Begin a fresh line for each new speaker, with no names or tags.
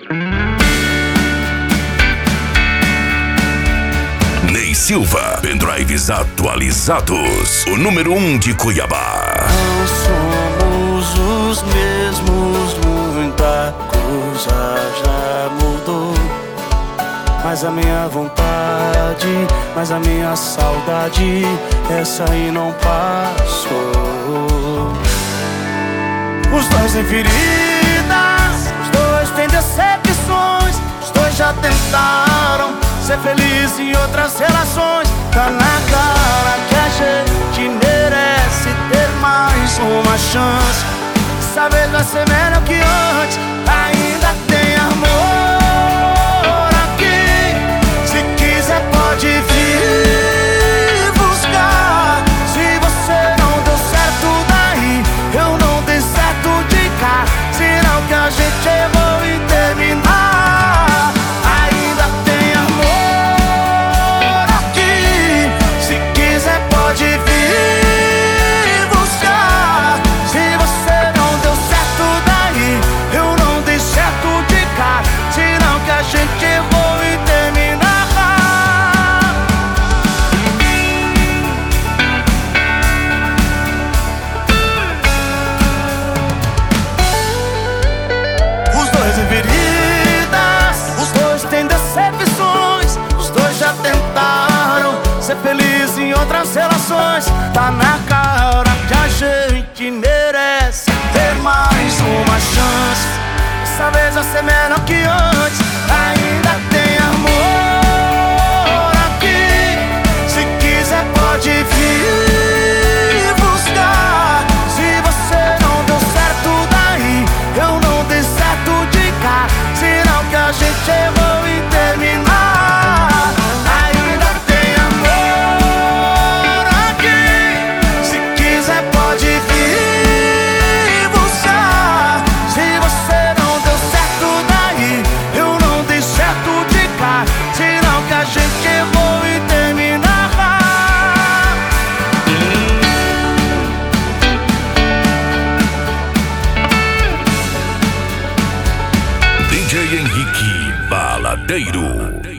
Ney Silva, pendrives atualizados. O número 1 de Cuiabá.
Não somos os mesmos, muita coisa já mudou. Mas a minha vontade, mas a minha saudade, essa aí não passou. Os dois têm feridas, os dois têm decepções, os dois já tentaram ser feliz em outras relações. Tá na cara que a gente merece ter mais uma chance. Dessa vez vai ser melhor que antes. Ainda tem amor aqui. Se quiser pode vir buscar. Se você não deu certo daí, eu não dei certo de cá. Sinal que a gente errou em terminar. Ainda tem amor aqui. Se quiser pode vir buscar. Se você não deu certo daí, eu não dei certo de cá. Sinal que a gente errou em terminar. Os dois têm feridas, os dois têm decepções, os dois já tentaram ser felizes em outras relações. Tá na cara que a gente merece ter mais uma chance. Dessa vez vai ser melhor que antes. Ainda tem amor aqui. Se quiser pode vir buscar. Se você não deu certo daí, eu não dei certo de cá. Sinal que a gente errou em terminar. Ainda tem amor aqui. Se quiser pode vir buscar. Se você não deu certo daí, eu não dei certo de cá. Sinal que a gente errou em terminar.
DJ Henrique Baladeiro.